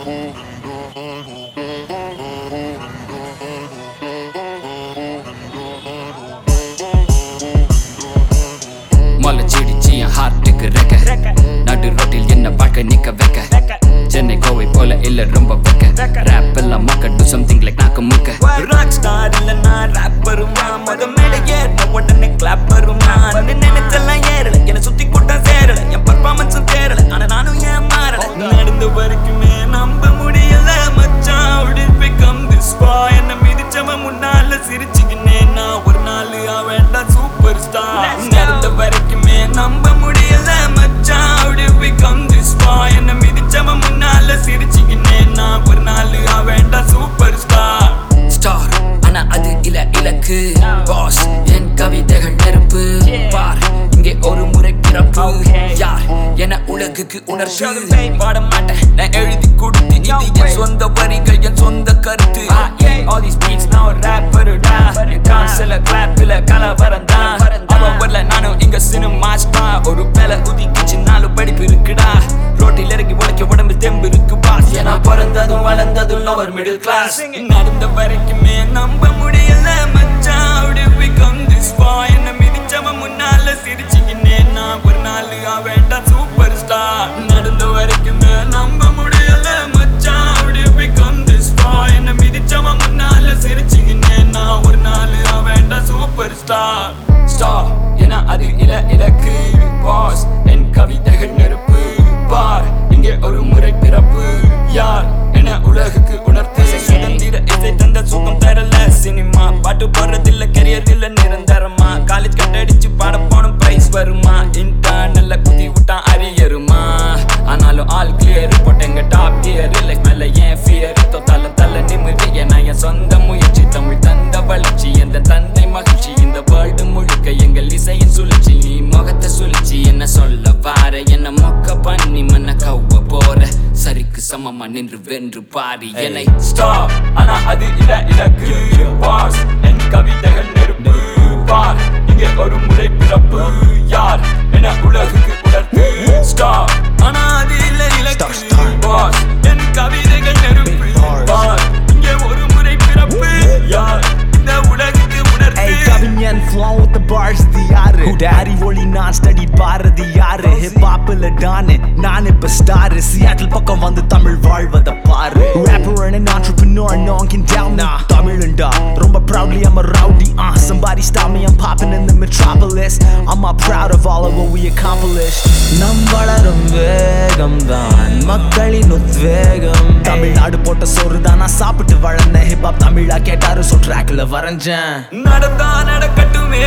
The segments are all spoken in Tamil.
மொளச்சிடுச்சு என் ஹார்ட்டுக்கு ரெக்க நடு ரோட்டில் என்ன வாழ்க்கை நிக்க வைக்க சென்னை கோவை போல இல்ல ரொம்ப வைக்க ரேப் எல்லாம் மக்க do something like நாக்க முக்க ராக் ஸ்டார் இல்ல நான் ராப்பருமா மொத மேடை ஏறின உடனே கிளாப் வருமா நினைச்செல்லாம் ஏறல என்ன சுத்தி கூட்டம் சேரல என் பர்ஃபார்மன்ஸும் தேரல ஆனா நானும் ஏன் மாறல நடந்து வரைக்குமே நம்ப முடியல மச்சான் உடில் become this boy என்ன மிதிச்சவன் முன்னால சிரிச்சுக்கினே நான் ஒரு நாள் வேண்டாம் சூப்பர் ஸ்டார் நடந்து வரைக்குமே நம்ப முடியல மச்சான் உடில் become this boy என்ன மிதிச்சவன் முன்னால சிரிச்சுக்கினே நான் ஒரு நாள் வேண்டாம் சூப்பர் ஸ்டார் ஸ்டார் ஆனா அது இல்ல இலக்கு பாஸ் என் கவிதைகள் நெருப்பு பார் இங்கே ஒரு முறை பிறப்பு யார் என உலகுக்கு உணர்ச்சி பாட மாட்டேன் நான் எழுதி கொடுத்து இது என் சொந்த வரிகள் என் சொந்த கருத்து all these beats நான் ஒரு rapper-டா என் காசுல கிளாப்ல கலவரம் தான் அவன் வரல நானும் இங்க சினிமா ஸ்டார் ஒரு வேலை உதிக்கிச்சு 4 படிப்பு இருக்குடா ரோட்டில் இறங்கி உழைக்க உடம்பு தெம்பு இருக்கு பாஸ் ஏன்னா பிறந்ததும் வளர்ந்ததும் lower middle class நடந்த வரைக்குமே நம்ப முடியல மச்சான் how did we become this boy என்ன மிதிச்சவன் முன்னால சிரிச்சுக்கினே நான் ஒரு நாள் வேண்டாம் சூப்பர் ஸ்டார் நடந்த வரைக்குமே நம்ப முடியல மச்சான் how did we become this boy என்ன மிதிச்சவன் முன்னால சிரிச்சுக்கினே நான் ஒரு நாள் வேண்டாம் சூப்பர் ஸ்டார் ஸ்டார் ஏன்னா அது இலக்கு பாஸ் என் கவிதைகள் நெருப்பு பார் இங்கே ஒரு முறை பிறப்பு யார் என உலகுக்கு உணர்த்து சுதந்திர இசை தந்த சுகம் தரல சினிமா பாட்டு போடுறதில்ல கரியர் இல்ல நிரந்தரமா காலேஜ் கட்டடிச்சு பாட போன பிரைஸ் வருமா இன்டர்னல்ல குத்தி விட்டான் அரியருமா ஆனாலும் ஆல் கிளியர் போட்டேங்க டாப் கியர் இல்லை மேல ஏன் ஃபியர் தோத்தாலும் தள்ள நிமிர்வு ஏன்னா என் சொந்த முயற்சி தமிழ் தந்த வளர்ச்சி எந்த தந்தை மகிழ்ச்சி இந்த வேர்ல்டு முழுக்க எங்கள் இசையின் சுழற்சி நீ முகத்தை சுழிச்சு என்ன சொல்ல வார என்ன மொக்க பண்ணி மன்ன கவ்வ போற சரிக்கு சமமா நின்று வென்று பாரி என்னை ஸ்டாப் ஆனா அது இலக்கு பாஸ் என் கவிதைகள் நெருப்பு பார் இங்கே ஒரு முறை பிறப்பு யார் என உலகுக்கு உணர்த்து ஸ்டாப் ஆனா அது இலக்கு பாஸ் என் கவிதைகள் நெருப்பு பார் இங்கே ஒரு முறை பிறப்பு யார் இந்த உலகுக்கு உணர்த்து கவிஞன் flow with the bars தி யாரு அறிவொளி நான் ஸ்டடி பாரதி யாரு ஹிப் ஹாப்ல டான் நான் இப்ப ஸ்டார் சியாட்டில் பக்கம் வந்து தமிழ் வாழ்வத பாரு rapper and an entrepreneur no one can doubt me தமிழண்டா ரொம்ப proudly I'm a rowdy somebody stop me I'm popping in the metropolis I'm all proud of all of what we accomplished நம் வளரும் வேகம் தான் மக்களின் உத்வேகம் தமிழ்நாடு போட்ட சோறு தான் நான் சாப்பிட்டு வளர்ந்த ஹிப் ஹாப் தமிழா கேட்டாரு சோ ட்ராக்ல வரைஞ்சேன் நடந்தா நடக்கட்டுமே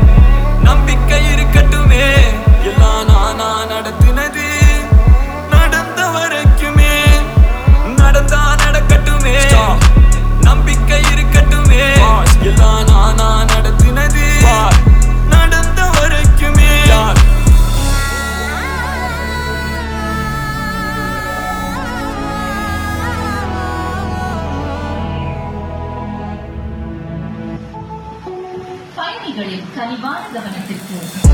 நம்பிக்கை இருக்கட்டுமே எல்லாம் நானா நடத்தினது நடந்த வரைக்குமே நடந்தா நடக்கட்டுமே நம்பிக்கை இருக்கட்டுமே எல்லாம் நானா நடத்தினது நடந்த வரைக்குமே பயணிகளின் கனிவான கவனத்திற்கு